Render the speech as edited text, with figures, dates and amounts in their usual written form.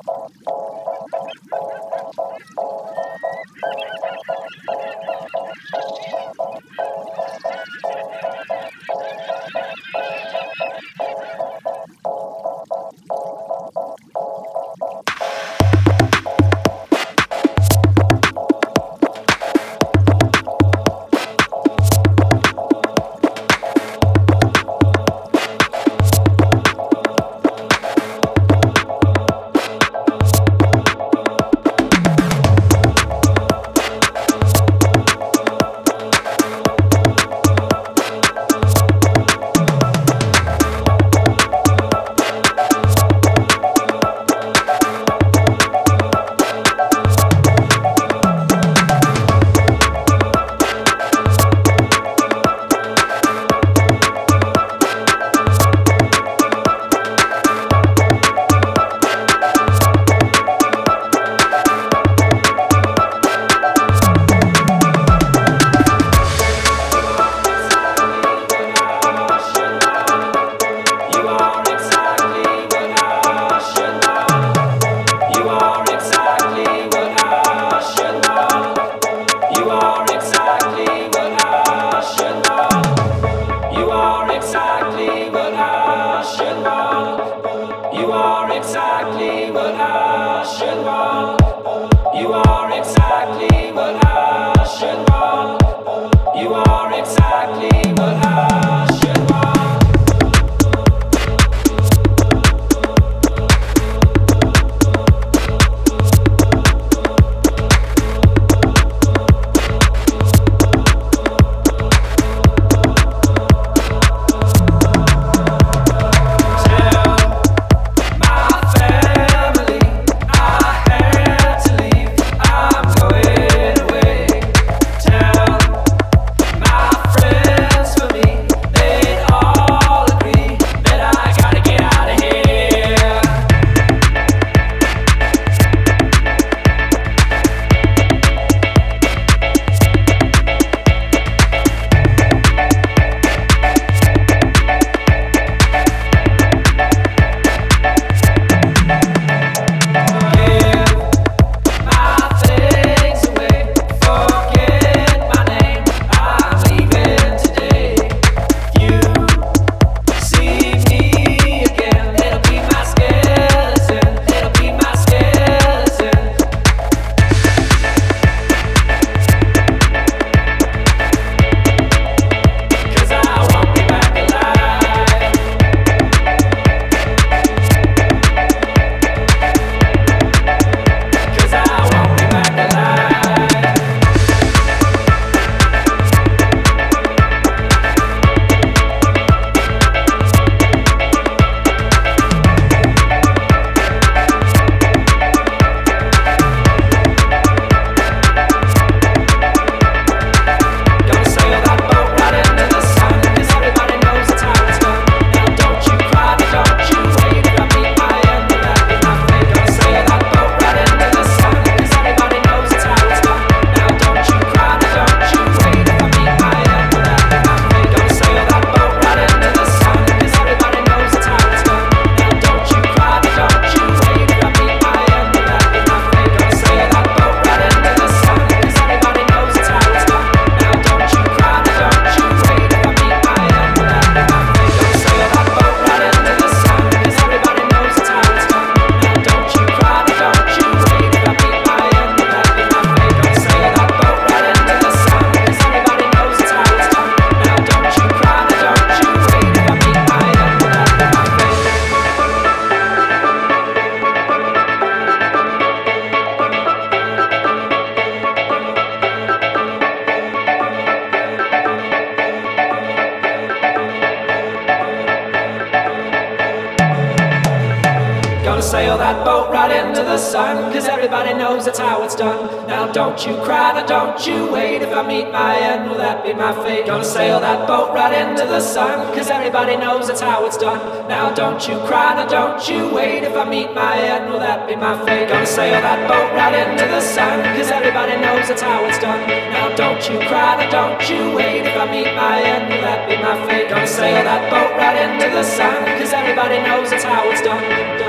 sail that boat right into the sun, 'cause everybody knows that's how it's done. Now don't you cry, now don't you wait. If I meet my end, will that be my fate? Gonna sail that boat right into the sun, 'cause everybody knows that's how it's done. Now don't you cry, now don't you wait. If I meet my end, will that be my fate? Gonna sail that boat right into the sun, 'cause everybody knows that's how it's done. Now don't you cry, now don't you wait. If I meet my end, will that be my fate? Gonna sail that boat right into the sun, 'cause everybody knows that's how it's done.